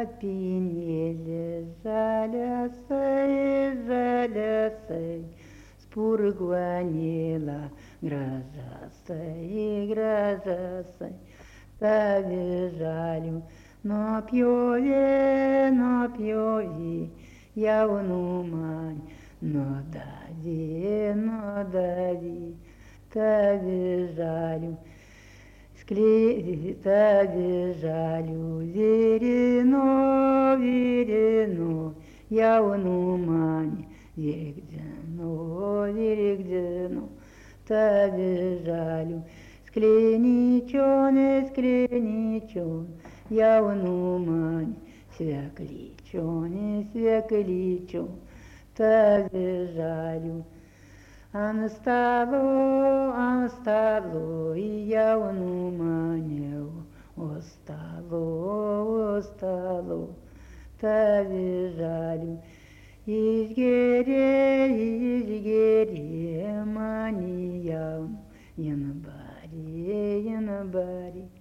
пене жалясай, спургванила грозасай, завижалю, но пьёви, я унумань, но дави, завижалю, завижалю, верено, я унумань, верегдено, завижалю, скленичон, я унумань, свекличон, завижалю, Анстало, и я унуманил, остало, тавижалю, изгере, манияу, янбари,